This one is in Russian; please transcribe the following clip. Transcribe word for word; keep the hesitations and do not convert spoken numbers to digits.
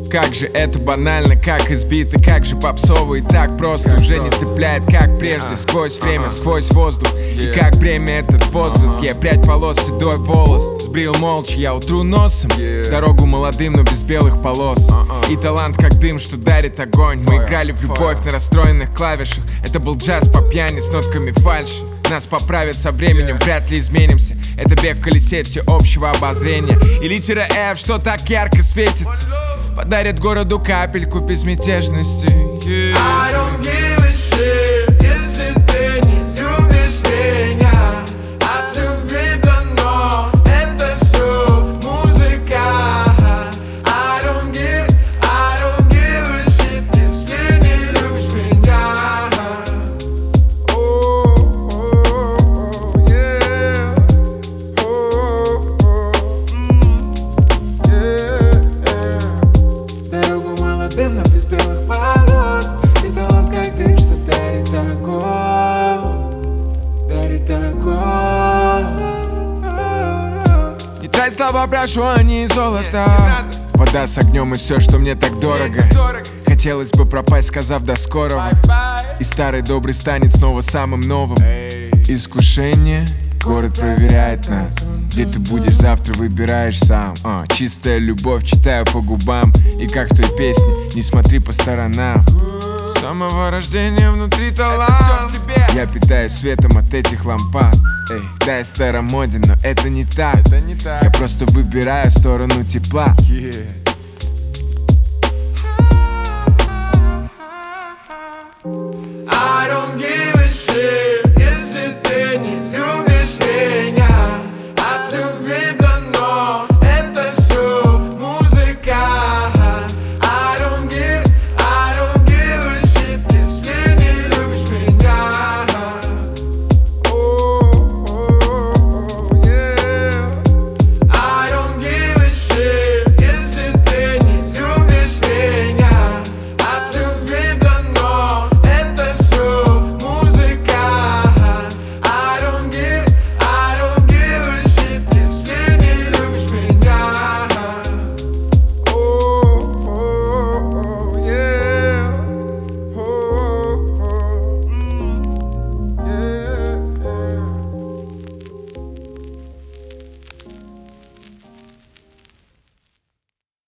Как же это банально, как избито, как же попсово и так просто. Уже не цепляет, как прежде, сквозь время, сквозь воздух. И как бремя этот возраст, я прядь волос, седой волос. Сбрил молча, я утру носом дорогу молодым, но без белых полос. И талант как дым, что дарит огонь. Мы играли в любовь на расстроенных клавишах. Это был джаз по пьяни с нотками фальши. Нас поправят со временем, вряд ли изменимся. Это бег в колесе всеобщего обозрения. И литера F, что так ярко светится, подарит городу капельку безмятежности. yeah. I don't give a shit, если ты не любишь меня. От любви дано, это все музыка. I don't give, I don't give a shit, если не любишь меня. Oh, oh, oh, yeah. Oh, oh, mm, yeah. Дорогу молодым, но без белых полос. И талант как дым, что дарит огонь, дарит огонь. Не трать слова, прошу, а не золото. Вода с огнем и все, что мне так дорого. Хотелось бы пропасть, сказав до скорого. И старый добрый станет снова самым новым. Искушение, город проверяет нас. Где ты будешь завтра, выбираешь сам. а, Чистая любовь, читаю по губам. И как в той песне, не смотри по сторонам. С самого рождения внутри талант. Я питаюсь светом от этих лампад. Эй, да, я старомоден, но это не так. Это не так. Я просто выбираю сторону тепла. Yeah.